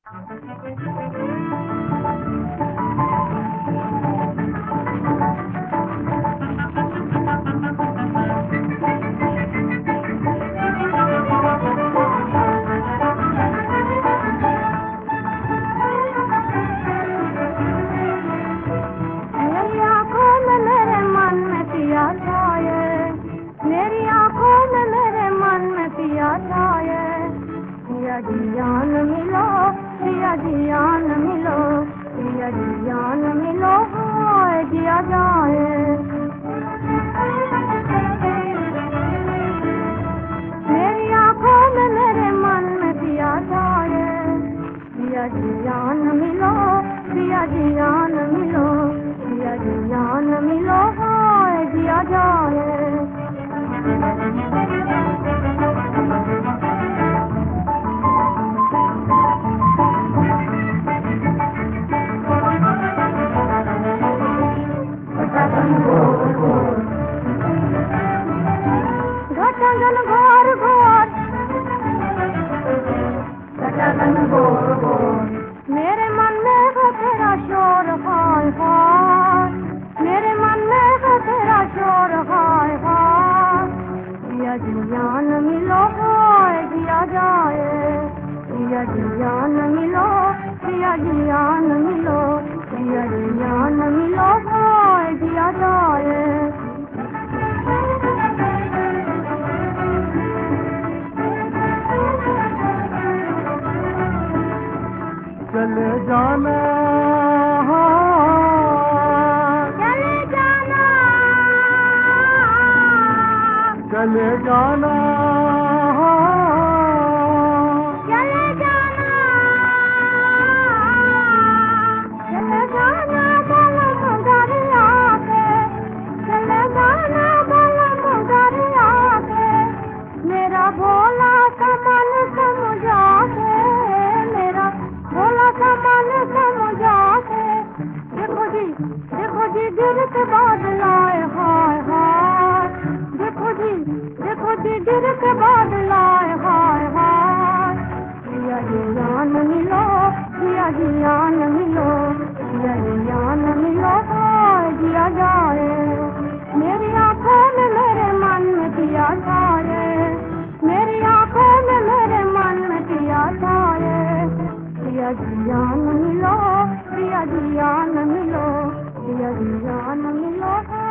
जान मिलो पिया जी जान मिलो पिया जी जान मिलो हाय जिया जाए मेरी आंखों में मेरे मन में पिया जाए पिया जी जान मिलो पिया जी जान मिलो पिया जी जान मिलो हाय जिया जाए घटगन घोर घोर घटगन घोर घोर मेरे मन में है तेरा शोर हाय हाय मेरे मन में है तेरा शोर हाय हाय पिया जी जान मिलो हाय जिया जाए पिया जी जान मिलो पिया जी जान मिलो पिया जी जान मिलो हाय जिया जाए चले जाना चले जाना चले जाना चले जाना चले जाना बलम दरिया के चले जाना बलम दरिया के मेरा भोला सा मन समझा के मेरा भोला सा मन समझा के देखो जी गिर के बादल आए हाय हाय देखो जी गिर के बादल आए हाय हाय पिया जी जान मिलो पिया जी जान मिलो पिया जी जान मिलो हाय जिया जाए मेरी आंखों में मेरे मन में पिया जाए मेरी आंखों में मेरे मन में पिया जाए पिया जी जान मिलो पिया जी जान मिलो पिया जी जान मिलो